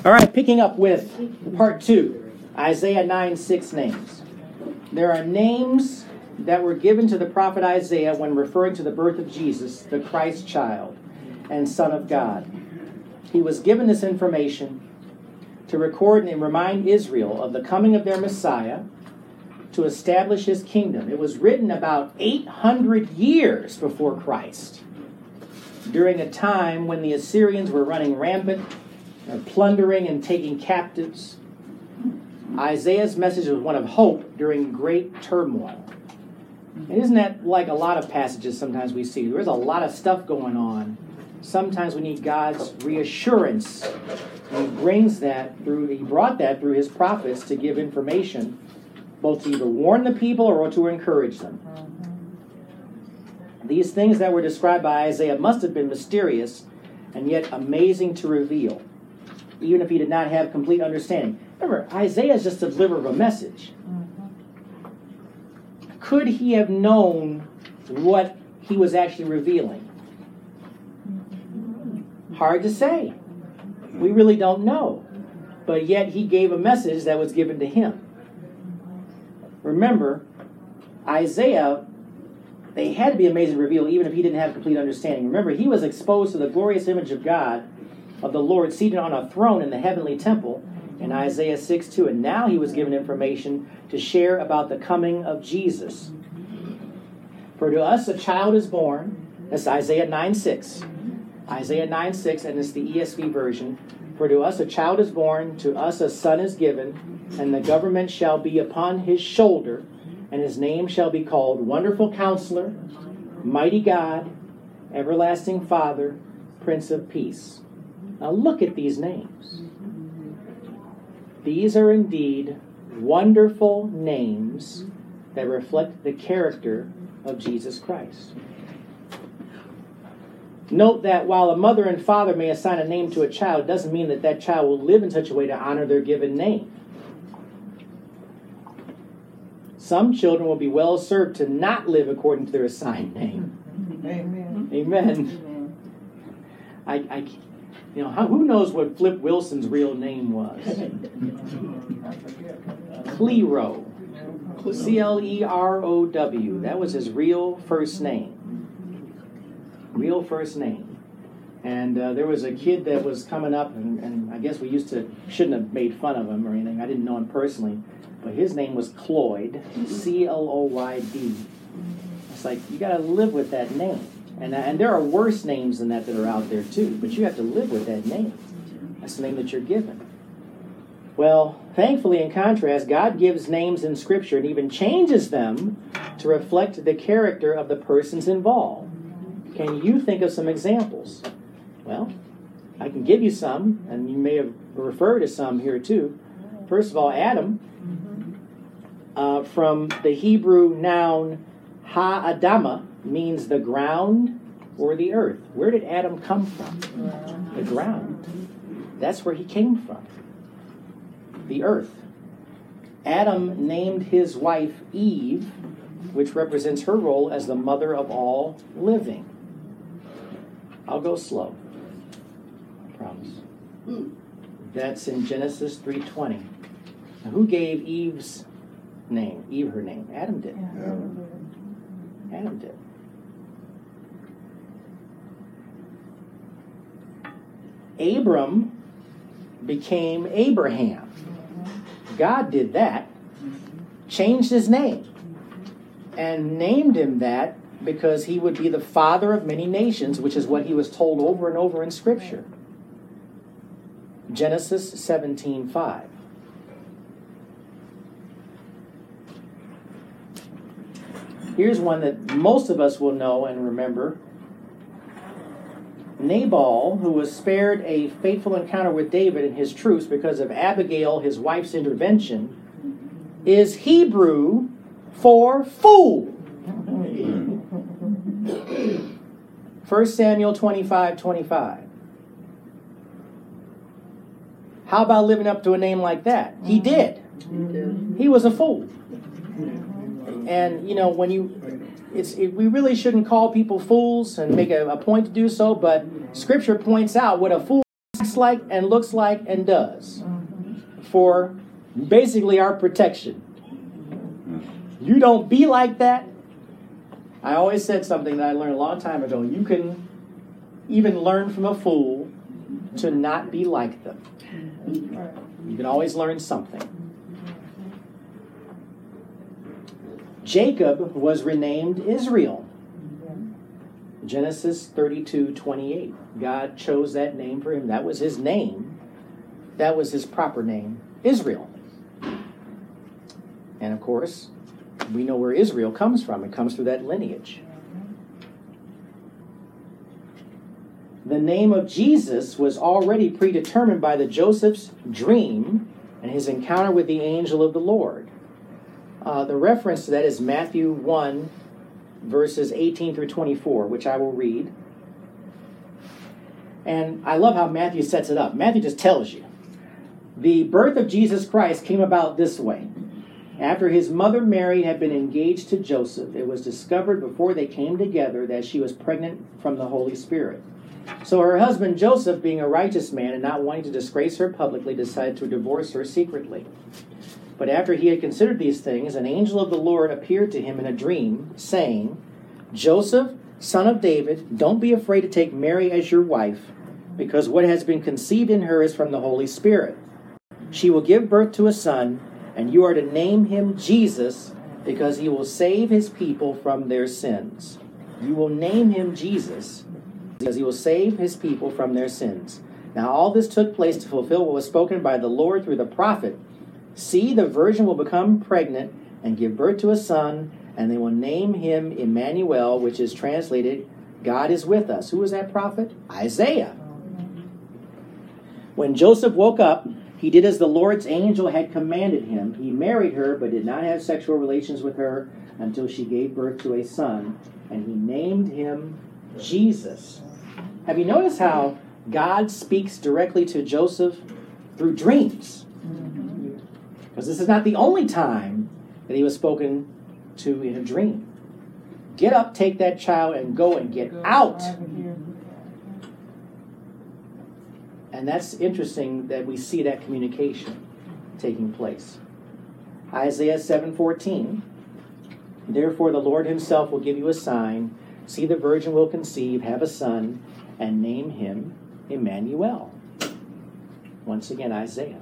All right, picking up with part 2, Isaiah 9:6 names. There are names that were given to the prophet Isaiah when referring to the birth of Jesus, the Christ child and Son of God. He was given this information to record and remind Israel of the coming of their Messiah to establish his kingdom. It was written about 800 years before Christ, during a time when the Assyrians were running rampant, plundering and taking captives. Isaiah's message was one of hope during great turmoil. And isn't that like a lot of passages sometimes we see? There's a lot of stuff going on. Sometimes we need God's reassurance. And he brought that through his prophets to give information, both to either warn the people or to encourage them. These things that were described by Isaiah must have been mysterious and yet amazing to reveal, even if he did not have complete understanding. Remember, Isaiah is just a deliverer of a message. Could he have known what he was actually revealing? Hard to say. We really don't know. But yet he gave a message that was given to him. Remember, Isaiah, they had to be amazing to reveal even if he didn't have complete understanding. Remember, he was exposed to the glorious image of God, of the Lord seated on a throne in the heavenly temple in Isaiah 6:2. And now he was given information to share about the coming of Jesus. For to us a child is born. That's Isaiah 9:6. Isaiah 9:6, and it's the ESV version. For to us a child is born, to us a son is given, and the government shall be upon his shoulder, and his name shall be called Wonderful Counselor, Mighty God, Everlasting Father, Prince of Peace. Now look at these names. These are indeed wonderful names that reflect the character of Jesus Christ. Note that while a mother and father may assign a name to a child, it doesn't mean that that child will live in such a way to honor their given name. Some children will be well served to not live according to their assigned name. Amen. Amen. Who knows what Flip Wilson's real name was? Clerow. Clerow. That was his real first name. Real first name. And there was a kid that was coming up, and I guess we shouldn't have made fun of him or anything. I didn't know him personally. But his name was Cloyd, Cloyd. It's like, you got to live with that name. And there are worse names than that are out there too, but you have to live with that name. That's the name that you're given. Well, thankfully, in contrast, God gives names in Scripture and even changes them to reflect the character of the persons involved. Can you think of some examples? Well, I can give you some, and you may have referred to some here too. First of all, Adam, from the Hebrew noun ha-adama, means the ground or the earth. Where did Adam come from? The ground. That's where he came from. The earth. Adam named his wife Eve, which represents her role as the mother of all living. I'll go slow. I promise. That's in Genesis 3:20. Now, who gave Eve's name? Eve her name. Adam did. Adam did. Abram became Abraham. God did that. Changed his name. And named him that because he would be the father of many nations, which is what he was told over and over in Scripture. Genesis 17:5. Here's one that most of us will know and remember. Nabal, who was spared a fateful encounter with David and his troops because of Abigail, his wife's intervention, is Hebrew for fool. 1 Samuel 25:25. How about living up to a name like that? He did. He was a fool. And, we really shouldn't call people fools and make a point to do so, but Scripture points out what a fool acts like and looks like and does for basically our protection. You don't be like that. I always said something that I learned a long time ago. You can even learn from a fool to not be like them. You can always learn something. Jacob was renamed Israel. Genesis 32:28. God chose that name for him. That was his name. That was his proper name, Israel. And of course, we know where Israel comes from. It comes through that lineage. The name of Jesus was already predetermined by the Joseph's dream and his encounter with the angel of the Lord. The reference to that is Matthew 1, verses 18 through 24, which I will read. And I love how Matthew sets it up. Matthew just tells you. The birth of Jesus Christ came about this way. After his mother Mary had been engaged to Joseph, it was discovered before they came together that she was pregnant from the Holy Spirit. So her husband Joseph, being a righteous man and not wanting to disgrace her publicly, decided to divorce her secretly. But after he had considered these things, an angel of the Lord appeared to him in a dream, saying, Joseph, son of David, don't be afraid to take Mary as your wife, because what has been conceived in her is from the Holy Spirit. She will give birth to a son, and you are to name him Jesus, because he will save his people from their sins. You will name him Jesus, because he will save his people from their sins. Now all this took place to fulfill what was spoken by the Lord through the prophet. See, the virgin will become pregnant and give birth to a son, and they will name him Emmanuel, which is translated, God is with us. Who was that prophet? Isaiah. When Joseph woke up, he did as the Lord's angel had commanded him. He married her, but did not have sexual relations with her until she gave birth to a son, and he named him Jesus. Have you noticed how God speaks directly to Joseph through dreams? Because this is not the only time that he was spoken to in a dream. Get up, take that child, and go and get out. And that's interesting that we see that communication taking place. Isaiah 7:14. Therefore the Lord himself will give you a sign. See, the virgin will conceive, have a son, and name him Emmanuel. Once again, Isaiah.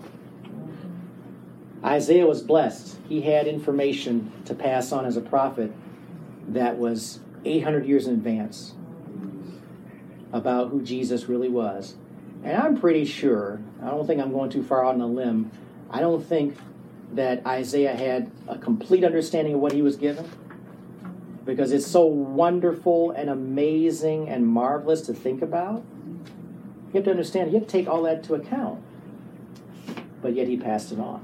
Isaiah was blessed. He had information to pass on as a prophet that was 800 years in advance about who Jesus really was. And I'm pretty sure, I don't think I'm going too far out on a limb, I don't think that Isaiah had a complete understanding of what he was given, because it's so wonderful and amazing and marvelous to think about. You have to understand, you have to take all that into account. But yet he passed it on.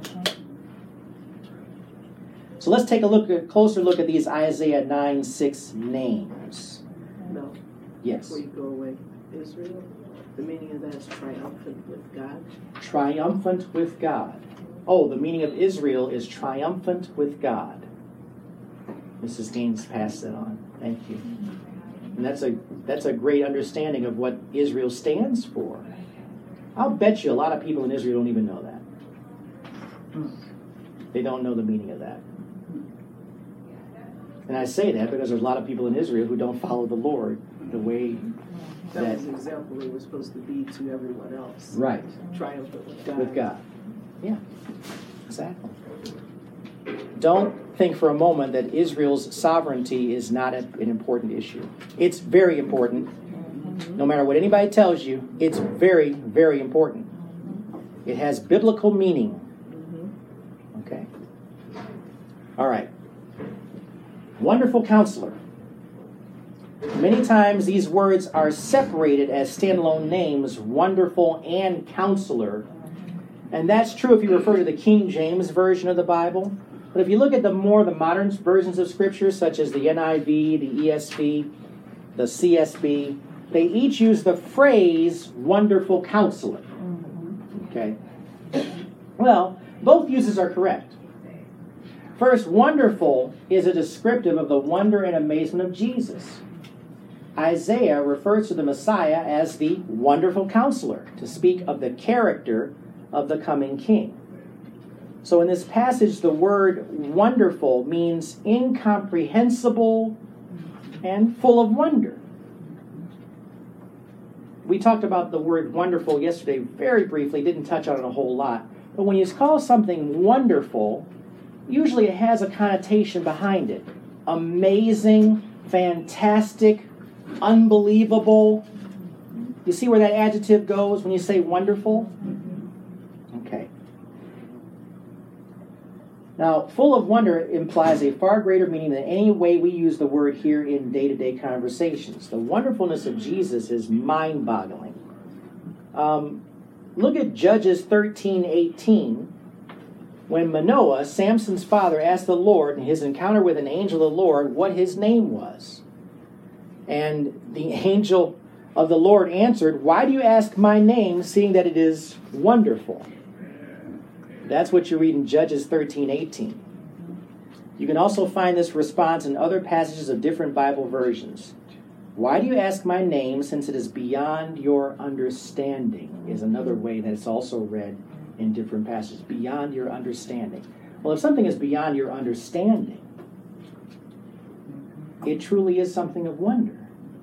So let's take a closer look at these Isaiah 9:6 names. No. Yes. Before you go away, Israel, the meaning of that is triumphant with God. Triumphant with God. Oh, the meaning of Israel is triumphant with God. Mrs. Gaines passed that on. Thank you. And that's a great understanding of what Israel stands for. I'll bet you a lot of people in Israel don't even know that. They don't know the meaning of that. And I say that because there's a lot of people in Israel who don't follow the Lord the way that was the example they were supposed to be to everyone else. Right. Triumphant with God. With God. Yeah, exactly. Don't think for a moment that Israel's sovereignty is not an important issue. It's very important. No matter what anybody tells you, it's very, very important. It has biblical meaning. Okay? All right. Wonderful Counselor. Many times these words are separated as standalone names, Wonderful and Counselor. And that's true if you refer to the King James Version of the Bible. But if you look at the modern versions of Scripture, such as the NIV, the ESV, the CSB, they each use the phrase Wonderful Counselor. Okay? Well, both uses are correct. First, wonderful is a descriptive of the wonder and amazement of Jesus. Isaiah refers to the Messiah as the Wonderful Counselor, to speak of the character of the coming king. So in this passage, the word wonderful means incomprehensible and full of wonder. We talked about the word wonderful yesterday very briefly, didn't touch on it a whole lot. But when you call something wonderful, usually it has a connotation behind it. Amazing, fantastic, unbelievable. You see where that adjective goes when you say wonderful? Okay. Now, full of wonder implies a far greater meaning than any way we use the word here in day-to-day conversations. The wonderfulness of Jesus is mind-boggling. Look at Judges 13:18. When Manoah, Samson's father, asked the Lord in his encounter with an angel of the Lord what his name was. And the angel of the Lord answered, "Why do you ask my name, seeing that it is wonderful?" That's what you read in Judges 13:18. You can also find this response in other passages of different Bible versions. "Why do you ask my name, since it is beyond your understanding?" is another way that it's also read in different passages. Beyond your understanding. Well, if something is beyond your understanding, it truly is something of wonder.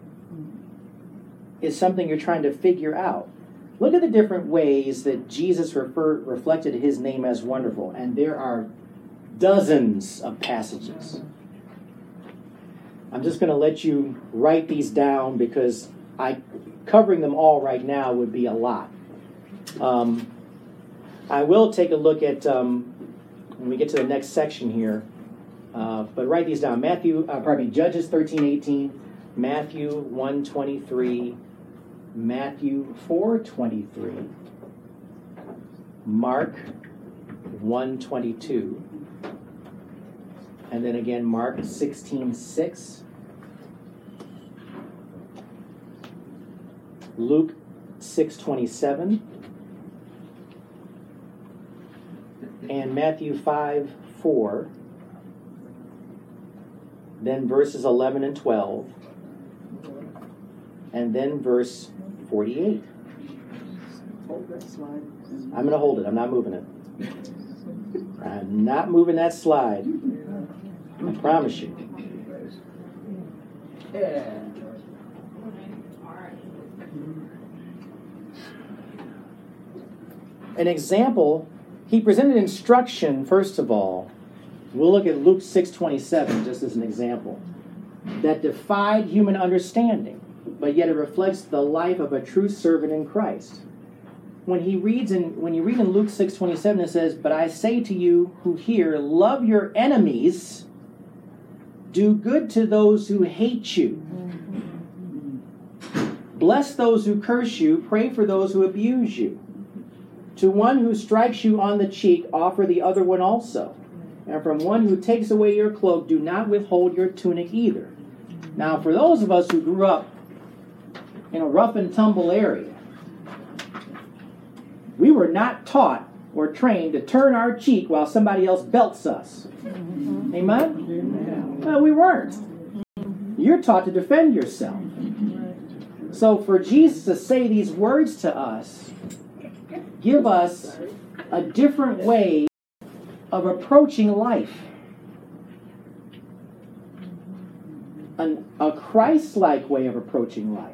It's something you're trying to figure out. Look at the different ways that Jesus reflected his name as wonderful, and there are dozens of passages. I'm just going to let you write these down because covering them all right now would be a lot. I will take a look at, when we get to the next section here, but write these down. Judges 13:18, Matthew 1:23, Matthew 4:23, Mark 1:22, and then again Mark 16:6, Luke 6:27, and Matthew 5:4, then verses 11 and 12, and then verse 48. Hold that slide. I'm going to hold it. I'm not moving it. I'm not moving that slide. I promise you. An example, he presented instruction, first of all. We'll look at Luke 6:27 just as an example. That defied human understanding, but yet it reflects the life of a true servant in Christ. When you read in Luke 6:27, it says, "But I say to you who hear, love your enemies, do good to those who hate you, bless those who curse you, pray for those who abuse you. To one who strikes you on the cheek, offer the other one also. And from one who takes away your cloak, do not withhold your tunic either." Now, for those of us who grew up in a rough and tumble area, we were not taught or trained to turn our cheek while somebody else belts us. Amen? No, we weren't. You're taught to defend yourself. So for Jesus to say these words to us, give us a different way of approaching life. A Christ-like way of approaching life.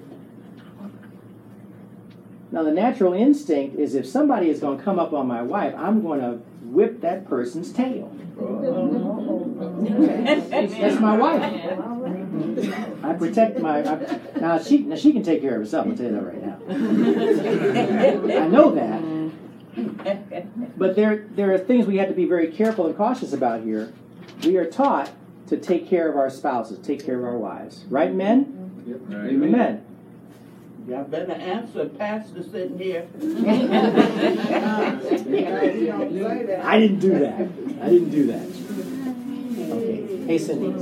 Now, the natural instinct is if somebody is going to come up on my wife, I'm going to whip that person's tail. That's my wife. I protect now she can take care of herself. I'll tell you that right now. I know that. But there are things we have to be very careful and cautious about here. We are taught to take care of our spouses, take care of our wives. Right, men? Yep. Amen. Y'all better answer, Pastor sitting here. I didn't do that. Okay. Hey, Cindy.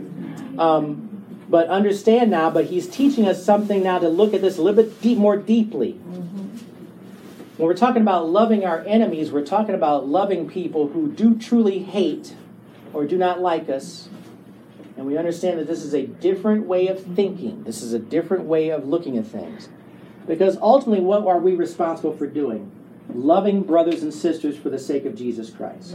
But understand now, but he's teaching us something now to look at this a little bit more deeply. When we're talking about loving our enemies, we're talking about loving people who do truly hate or do not like us. And we understand that this is a different way of thinking. This is a different way of looking at things. Because ultimately, what are we responsible for doing? Loving brothers and sisters for the sake of Jesus Christ.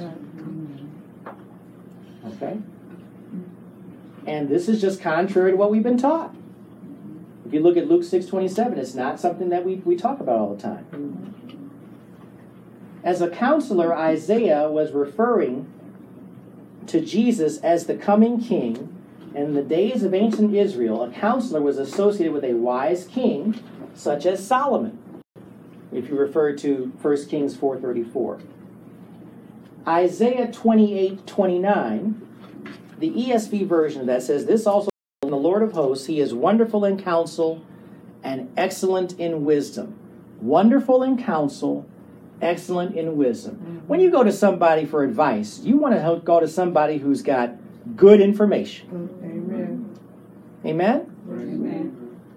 Okay? And this is just contrary to what we've been taught. If you look at Luke 6:27, it's not something that we talk about all the time. As a counselor, Isaiah was referring to Jesus as the coming king. And in the days of ancient Israel, a counselor was associated with a wise king, such as Solomon, if you refer to 1 Kings 4:34. Isaiah 28:29, the ESV version of that says, "This also in the Lord of hosts, he is wonderful in counsel and excellent in wisdom." Wonderful in counsel, excellent in wisdom. When you go to somebody for advice, you want to go to somebody who's got good information. Amen. Amen? Amen.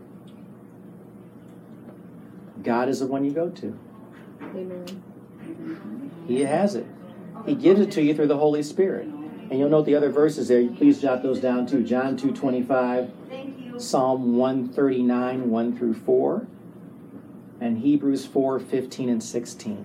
God is the one you go to. Amen. He has it. He gives it to you through the Holy Spirit. And you'll note the other verses there. Please jot those down too. John 2:25, Psalm 139, 1 through 4, and Hebrews 4:15 and 16.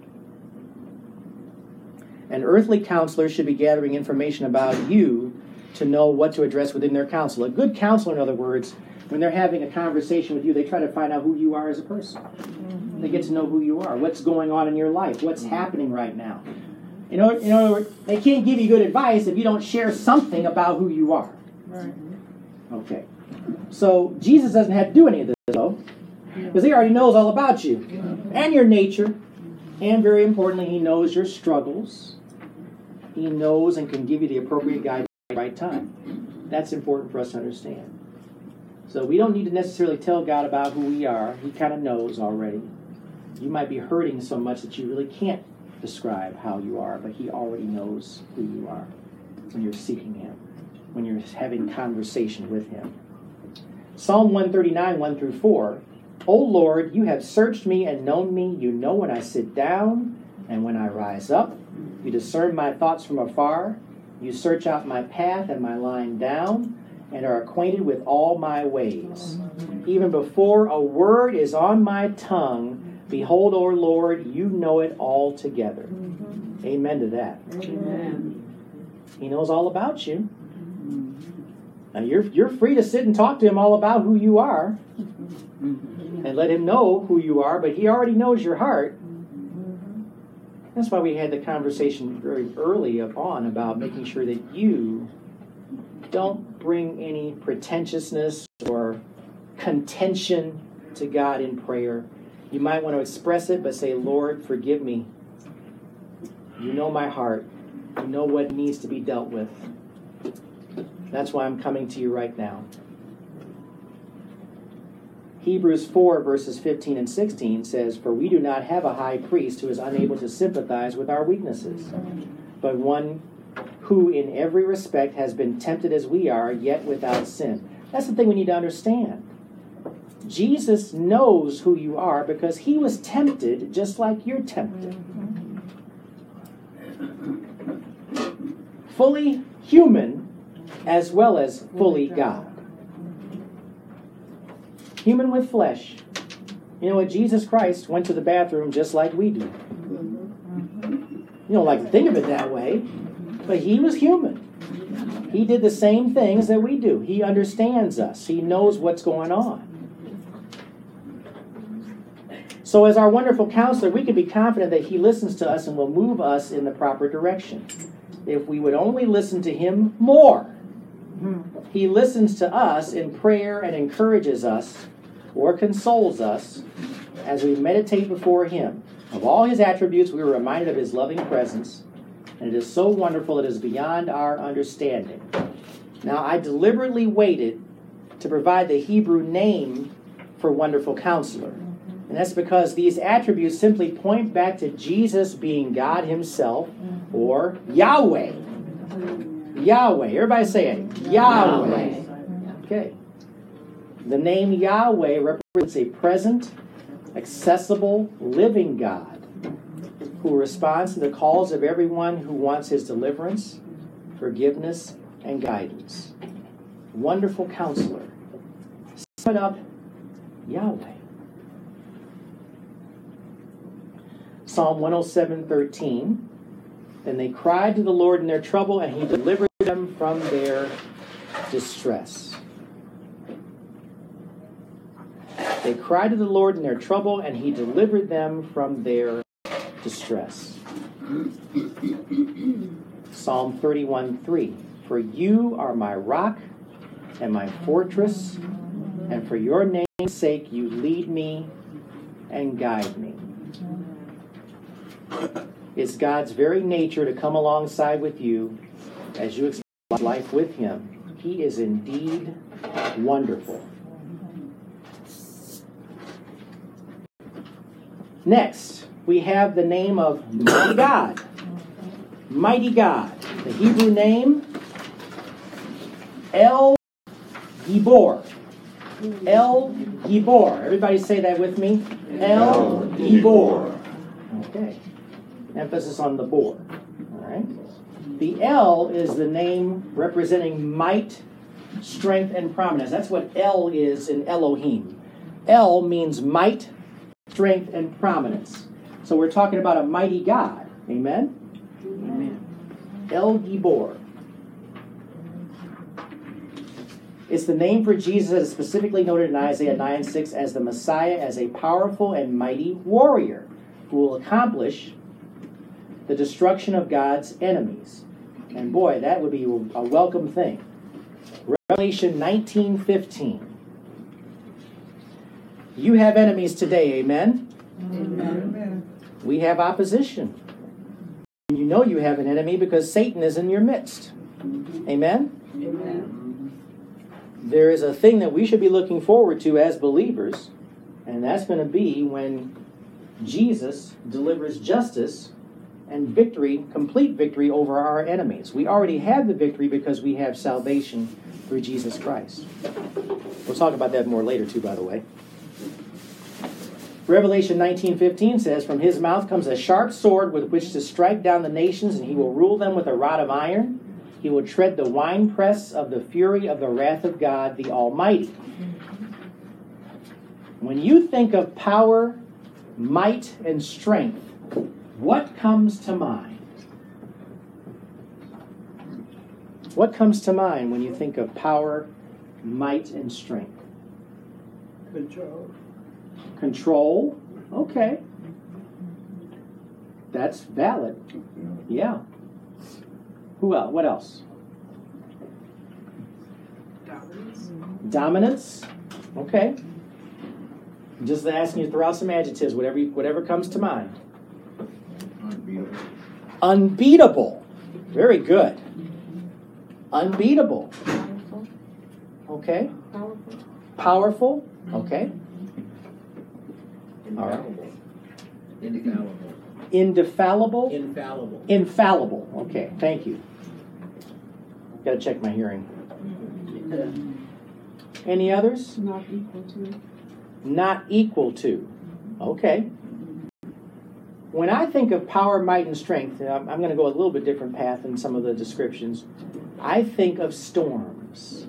An earthly counselor should be gathering information about you to know what to address within their counsel. A good counselor, in other words, when they're having a conversation with you, they try to find out who you are as a person. They get to know who you are, what's going on in your life, what's happening right now. In other words, they can't give you good advice if you don't share something about who you are. Right. Okay. So Jesus doesn't have to do any of this, though, because he already knows all about you and your nature. And very importantly, he knows your struggles. He knows and can give you the appropriate guidance at the right time. That's important for us to understand. So we don't need to necessarily tell God about who we are. He kind of knows already. You might be hurting so much that you really can't describe how you are, but he already knows who you are when you're seeking him, when you're having conversation with him. Psalm 139, 1 through 4. O Lord, you have searched me and known me. You know when I sit down and when I rise up. You discern my thoughts from afar. You search out my path and my lying down, and are acquainted with all my ways. Even before a word is on my tongue, behold, O Lord, you know it altogether. Amen to that. Amen. He knows all about you. Now you're free to sit and talk to him all about who you are and let him know who you are, but he already knows your heart. That's why we had the conversation very early on about making sure that you don't bring any pretentiousness or contention to God in prayer. You might want to express it, but say, Lord, forgive me. You know my heart. You know what needs to be dealt with. That's why I'm coming to you right now. Hebrews 4, verses 15 and 16 says, For we do not have a high priest who is unable to sympathize with our weaknesses, but one who in every respect has been tempted as we are, yet without sin. That's the thing we need to understand. Jesus knows who you are because he was tempted just like you're tempted. Fully human as well as fully God. Human with flesh. You know what? Jesus Christ went to the bathroom just like we do. You don't like to think of it that way, but he was human. He did the same things that we do. He understands us. He knows what's going on. So as our wonderful counselor, we can be confident that he listens to us and will move us in the proper direction. If we would only listen to him more. He listens to us in prayer and encourages us or consoles us as we meditate before him. Of all his attributes, we are reminded of his loving presence, and it is so wonderful it is beyond our understanding. Now, I deliberately waited to provide the Hebrew name for Wonderful Counselor, and that's because these attributes simply point back to Jesus being God himself, or Yahweh. Yahweh. Everybody say it. Yahweh. Okay. The name Yahweh represents a present, accessible, living God who responds to the calls of everyone who wants his deliverance, forgiveness, and guidance. Wonderful Counselor. Sum it up, Yahweh. Psalm 107:13. Then they cried to the Lord in their trouble, and he delivered them from their distress. They cried to the Lord in their trouble, and he delivered them from their distress. Psalm 31:3. For you are my rock and my fortress, and for your name's sake you lead me and guide me. It's God's very nature to come alongside with you as you experience life with him. He is indeed wonderful. Next, we have the name of Mighty God. Mighty God. The Hebrew name, El Gibor. El Gibor. Everybody say that with me. El Gibor. Okay. Emphasis on the bor. All right. The El is the name representing might, strength, and prominence. That's what El is in Elohim. El means might, strength, and prominence. So we're talking about a mighty God. Amen? Amen. El Gibor. It's the name for Jesus that is specifically noted in Isaiah 9:6 as the Messiah, as a powerful and mighty warrior who will accomplish the destruction of God's enemies. And boy, that would be a welcome thing. Revelation 19:15. You have enemies today, amen? Amen. We have opposition. You know you have an enemy because Satan is in your midst. Amen? Amen. There is a thing that we should be looking forward to as believers, and that's going to be when Jesus delivers justice and victory, complete victory over our enemies. We already have the victory because we have salvation through Jesus Christ. We'll talk about that more later too, by the way. Revelation 19:15 says, from his mouth comes a sharp sword with which to strike down the nations, and he will rule them with a rod of iron. He will tread the winepress of the fury of the wrath of God, the Almighty. When you think of power, might, and strength, what comes to mind? What comes to mind when you think of power, might, and strength? Control. Control? Okay. That's valid. Yeah. Who else? What else? Dominance? Okay. Just asking you to throw out some adjectives, whatever comes to mind. Unbeatable. Unbeatable. Very good. Unbeatable. Okay. Powerful. Okay. All right. Infallible. Indefallible. Infallible. Infallible. Okay. Thank you. Got to check my hearing. Any others? Not equal to. Not equal to. Okay. When I think of power, might, and strength, I'm going to go a little bit different path than some of the descriptions. I think of storms.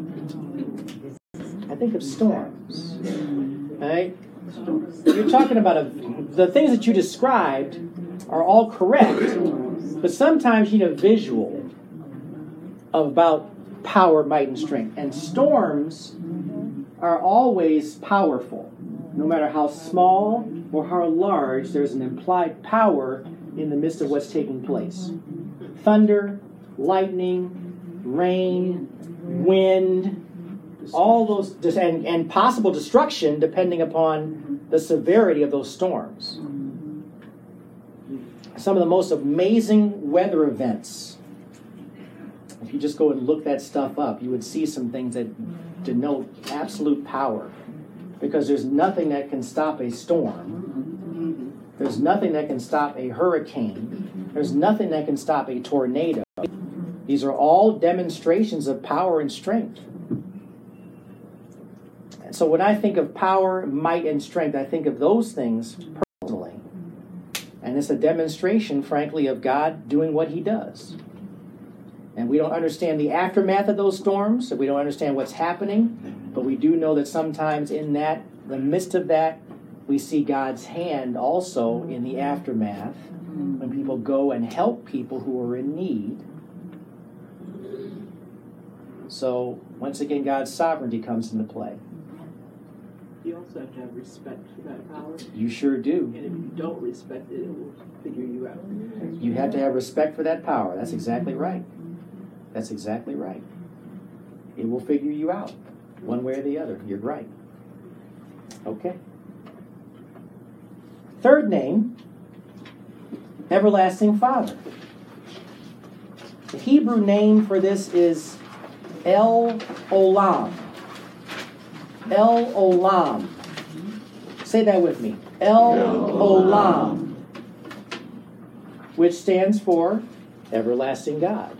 I think of storms. All right? You're talking about the things that you described are all correct, but sometimes you need a visual about power, might, and strength. And storms are always powerful. No matter how small or how large, there's an implied power in the midst of what's taking place. Thunder, lightning, rain, wind, all those, and possible destruction depending upon the severity of those storms. Some of the most amazing weather events, if you just go and look that stuff up, you would see some things that denote absolute power. Because there's nothing that can stop a storm. There's nothing that can stop a hurricane. There's nothing that can stop a tornado. These are all demonstrations of power and strength. So when I think of power, might, and strength, I think of those things personally. And it's a demonstration, frankly, of God doing what he does. And we don't understand the aftermath of those storms, so we don't understand what's happening, but we do know that sometimes in the midst of that, we see God's hand also in the aftermath when people go and help people who are in need. So, once again, God's sovereignty comes into play. You also have to have respect for that power. You sure do. And if you don't respect it, it will figure you out. You have to have respect for that power. That's exactly right. That's exactly right. It will figure you out, one way or the other. You're right. Okay. Third name, Everlasting Father. The Hebrew name for this is El Olam. El Olam. Say that with me. El Olam. Which stands for Everlasting God.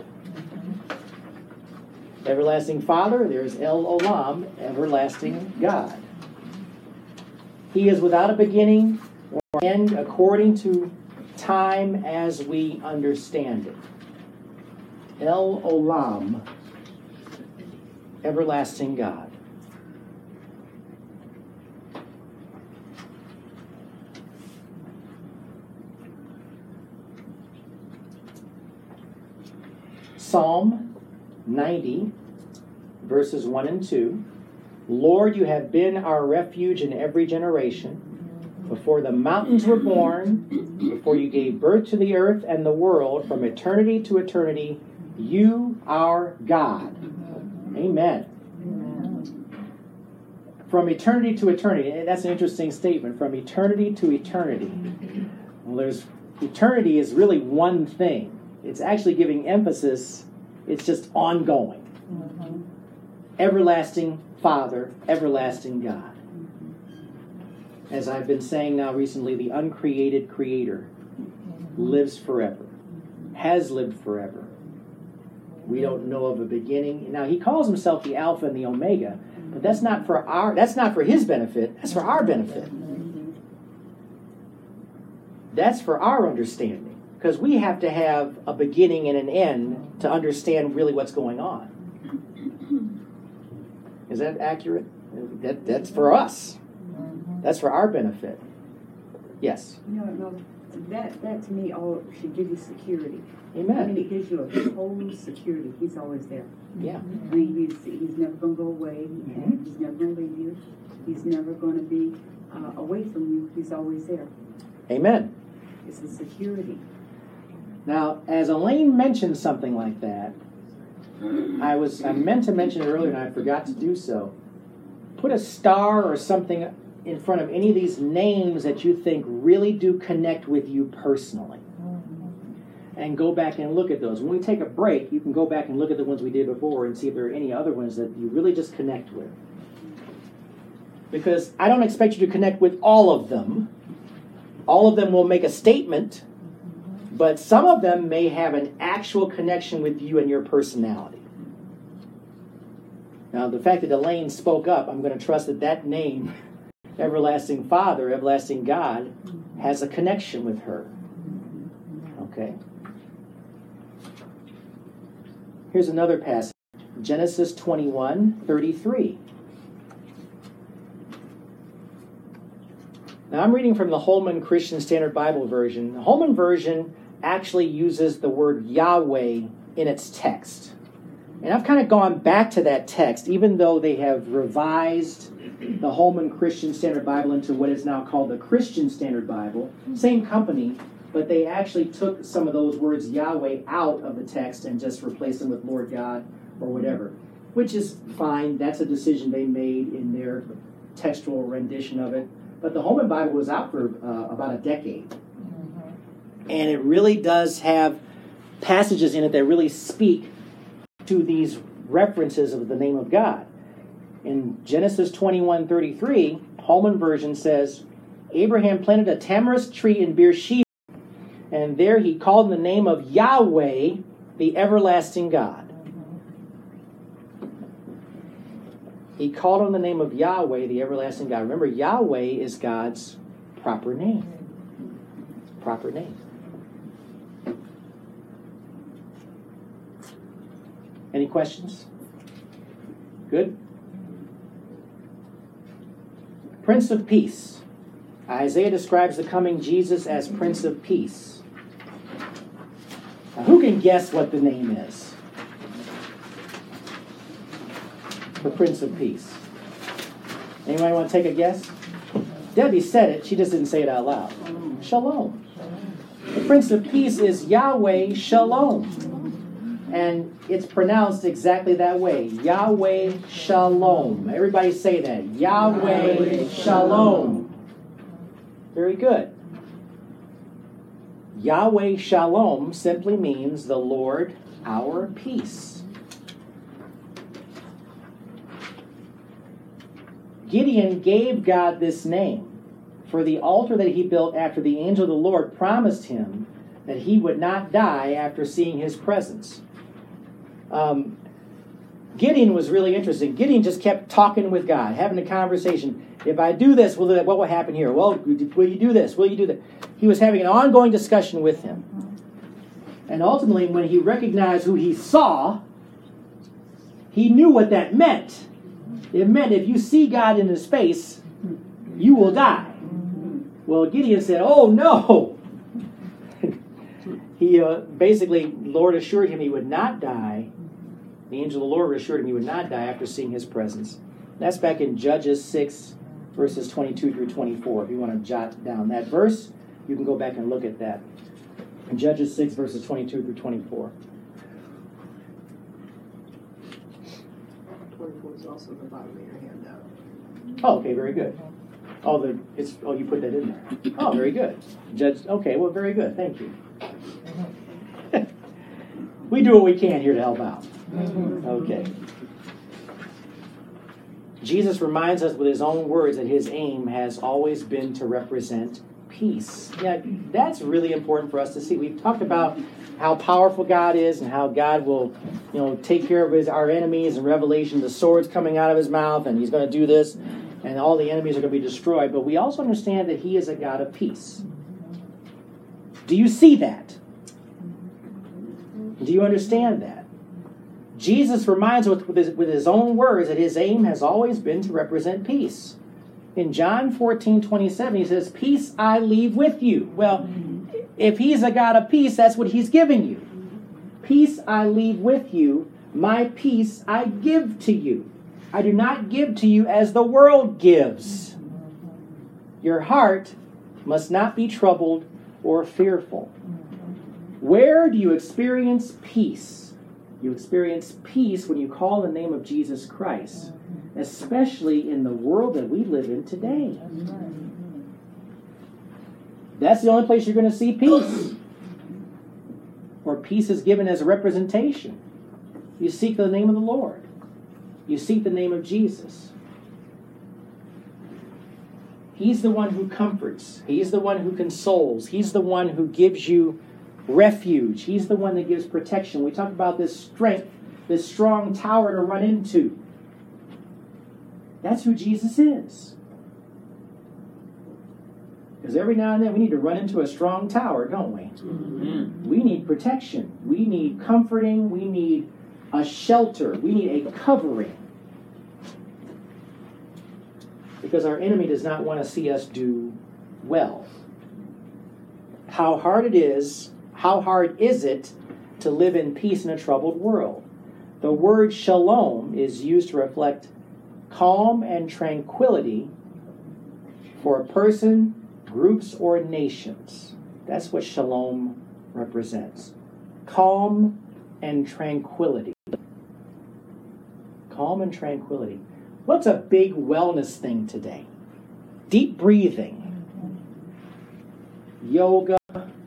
Everlasting Father, there's El Olam, Everlasting God. He is without a beginning or end according to time as we understand it. El Olam, Everlasting God. Psalm 90, verses 1 and 2. Lord, you have been our refuge in every generation. Before the mountains were born, before you gave birth to the earth and the world, from eternity to eternity, you are God. Amen. From eternity to eternity. That's an interesting statement. From eternity to eternity. Well, eternity is really one thing. It's actually giving emphasis. It's just ongoing. Everlasting Father, everlasting God. As I've been saying now recently, the uncreated Creator lives forever, has lived forever. We don't know of a beginning. Now, he calls himself the Alpha and the Omega, but that's not for his benefit. That's for our benefit. That's for our understanding. Because we have to have a beginning and an end to understand really what's going on. Is that accurate? That's for us. That's for our benefit. Yes? No. That to me all should give you security. Amen. I mean, it gives you a whole security. He's always there. Yeah. I mean, he's never going to go away. And he's never going to leave you. He's never going to be away from you. He's always there. Amen. It's a security. Now, as Elaine mentioned something like that, I meant to mention it earlier and I forgot to do so. Put a star or something in front of any of these names that you think really do connect with you personally. And go back and look at those. When we take a break, you can go back and look at the ones we did before and see if there are any other ones that you really just connect with. Because I don't expect you to connect with all of them. All of them will make a statement, but some of them may have an actual connection with you and your personality. Now, the fact that Elaine spoke up, I'm going to trust that name, Everlasting Father, Everlasting God, has a connection with her. Okay? Here's another passage. Genesis 21:33. Now, I'm reading from the Holman Christian Standard Bible Version. The Holman Version actually uses the word Yahweh in its text. And I've kind of gone back to that text, even though they have revised the Holman Christian Standard Bible into what is now called the Christian Standard Bible. Same company, but they actually took some of those words Yahweh out of the text and just replaced them with Lord God or whatever, which is fine. That's a decision they made in their textual rendition of it. But the Holman Bible was out for about a decade. And it really does have passages in it that really speak to these references of the name of God. In Genesis 21:33, Holman Version says, Abraham planted a tamarisk tree in Beersheba, and there he called the name of Yahweh, the everlasting God. He called on the name of Yahweh, the everlasting God. Remember, Yahweh is God's proper name. Proper name. Any questions? Good? Prince of Peace. Isaiah describes the coming Jesus as Prince of Peace. Now, who can guess what the name is? The Prince of Peace. Anybody want to take a guess? Debbie said it. She just didn't say it out loud. Shalom. The Prince of Peace is Yahweh Shalom. And it's pronounced exactly that way. Yahweh Shalom. Everybody say that. Yahweh Shalom. Very good. Yahweh Shalom simply means the Lord our peace. Gideon gave God this name for the altar that he built after the angel of the Lord promised him that he would not die after seeing his presence. Gideon was really interesting. Gideon just kept talking with God, having a conversation. If I do this, what will happen here? Well, will you do this? Will you do that? He was having an ongoing discussion with him. And ultimately, when he recognized who he saw, he knew what that meant. It meant if you see God in his face, you will die. Well, Gideon said, oh no. He basically, the Lord assured him he would not die. The angel of the Lord assured him he would not die after seeing his presence. That's back in Judges 6, verses 22 through 24. If you want to jot down that verse, you can go back and look at that. In Judges 6, verses 22 through 24. 24 is also the bottom of your handout. Oh, okay, very good. You put that in there. Oh, very good. Okay, well, very good. Thank you. We do what we can here to help out. Okay. Jesus reminds us with his own words that his aim has always been to represent peace. Yeah, that's really important for us to see. We've talked about how powerful God is and how God will, take care of our enemies. In Revelation, the sword's coming out of his mouth, and he's going to do this, and all the enemies are going to be destroyed. But we also understand that he is a God of peace. Do you see that? Do you understand that? Jesus reminds us with his own words that his aim has always been to represent peace. In John 14:27, he says, peace I leave with you. Well, if he's a God of peace, that's what he's giving you. Peace I leave with you, my peace I give to you. I do not give to you as the world gives. Your heart must not be troubled or fearful. Where do you experience peace? You experience peace when you call the name of Jesus Christ, especially in the world that we live in today. That's the only place you're going to see peace. Or peace is given as a representation. You seek the name of the Lord. You seek the name of Jesus. He's the one who comforts. He's the one who consoles. He's the one who gives you refuge. He's the one that gives protection. We talk about this strength, this strong tower to run into. That's who Jesus is. Because every now and then we need to run into a strong tower, don't we? Mm-hmm. We need protection. We need comforting. We need a shelter. We need a covering. Because our enemy does not want to see us do well. How hard is it to live in peace in a troubled world? The word shalom is used to reflect calm and tranquility for a person, groups, or nations. That's what shalom represents. Calm and tranquility. Calm and tranquility. What's a big wellness thing today? Deep breathing. Yoga.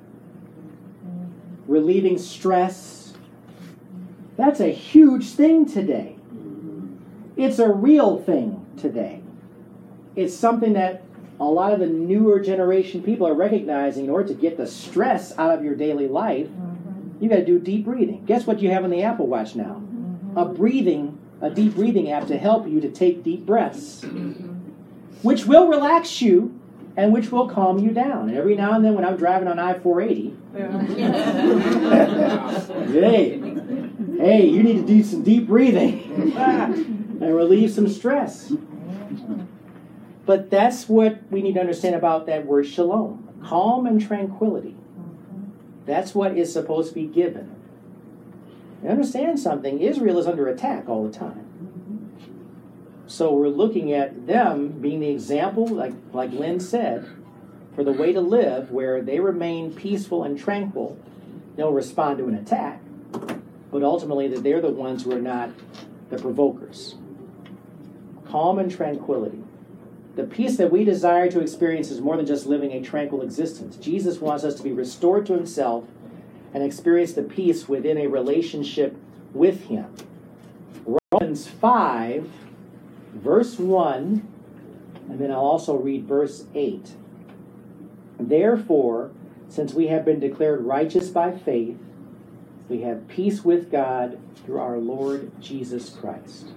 Relieving stress. That's a huge thing today. It's a real thing today. It's something that a lot of the newer generation people are recognizing. In order to get the stress out of your daily life, you got to do deep breathing. Guess what you have on the Apple Watch now? A deep breathing app to help you to take deep breaths, which will relax you and which will calm you down. And every now and then when I'm driving on I-480, hey, Hey, you need to do some deep breathing and relieve some stress. But that's what we need to understand about that word shalom. Calm and tranquility. That's what is supposed to be given. And understand something, Israel is under attack all the time. So we're looking at them being the example, like Lynn said, for the way to live where they remain peaceful and tranquil. They'll respond to an attack, but ultimately that they're the ones who are not the provokers. Calm and tranquility. The peace that we desire to experience is more than just living a tranquil existence. Jesus wants us to be restored to himself and experience the peace within a relationship with him. Romans 5, verse 1, and then I'll also read verse 8. Therefore, since we have been declared righteous by faith, we have peace with God through our Lord Jesus Christ.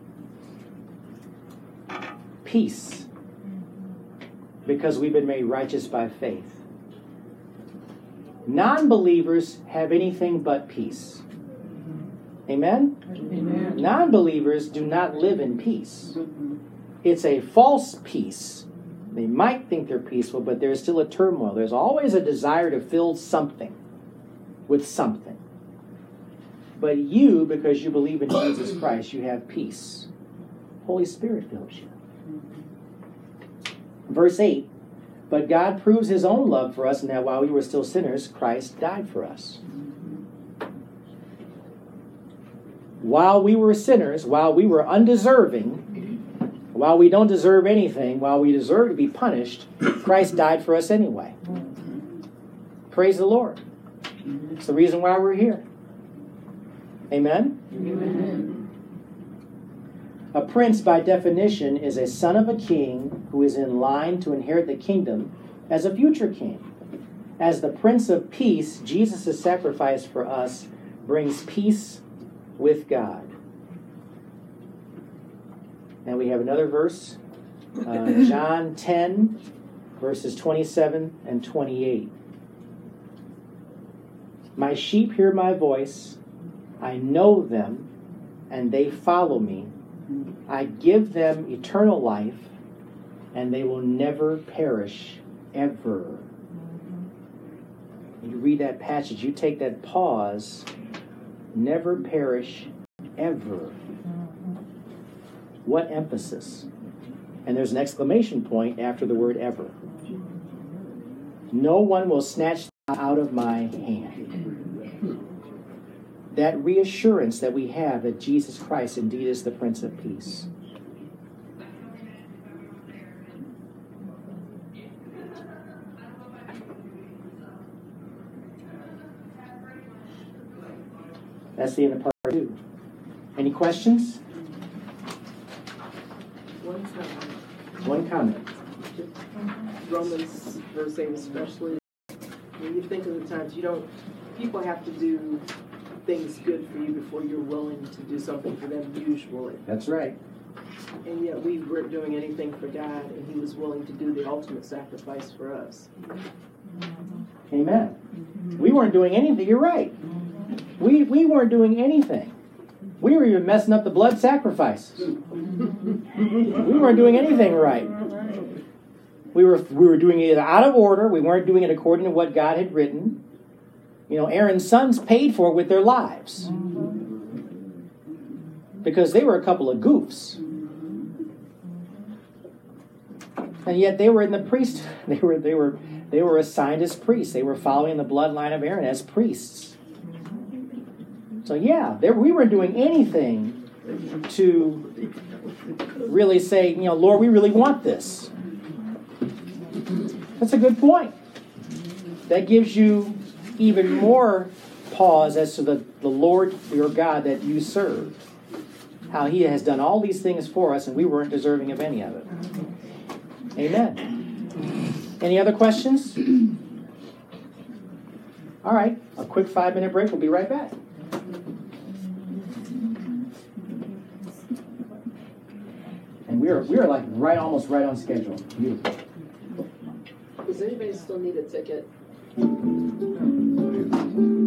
Peace. Because we've been made righteous by faith. Non-believers have anything but peace. Amen? Amen. Non-believers do not live in peace. It's a false peace. They might think they're peaceful, but there's still a turmoil. There's always a desire to fill something with something. But you, because you believe in Jesus Christ, you have peace. Holy Spirit fills you. Verse 8, but God proves his own love for us in that while we were still sinners, Christ died for us. While we were sinners, while we were undeserving, while we don't deserve anything, while we deserve to be punished, Christ died for us anyway. Praise the Lord. It's the reason why we're here. Amen? Amen. A prince, by definition, is a son of a king who is in line to inherit the kingdom as a future king. As the Prince of Peace, Jesus' sacrifice for us brings peace with God. Now we have another verse, John 10, verses 27 and 28. My sheep hear my voice, I know them, and they follow me. I give them eternal life, and they will never perish, ever. You read that passage, you take that pause, never perish, ever. What emphasis? And there's an exclamation point after the word ever. No one will snatch them out of my hand. That reassurance that we have that Jesus Christ indeed is the Prince of Peace. That's the end of part 2. Any questions? One comment. Romans verse 8 especially. When you think of the times people have to do things good for you before you're willing to do something for them usually. That's right. And yet we weren't doing anything for God, and he was willing to do the ultimate sacrifice for us. Amen. We weren't doing anything. You're right. We weren't doing anything. We were even messing up the blood sacrifices. We weren't doing anything right. We were doing it out of order. We weren't doing it according to what God had written. You know, Aaron's sons paid for it with their lives. Because they were a couple of goofs. And yet they were in the priest. They were assigned as priests. They were following the bloodline of Aaron as priests. So yeah, we weren't doing anything to really say, Lord, we really want this. That's a good point. That gives you even more pause as to the Lord your God that you serve. How he has done all these things for us and we weren't deserving of any of it. Amen. Any other questions? All right, a quick 5-minute break. We'll be right back. And we are like almost right on schedule. Beautiful. Does anybody still need a ticket?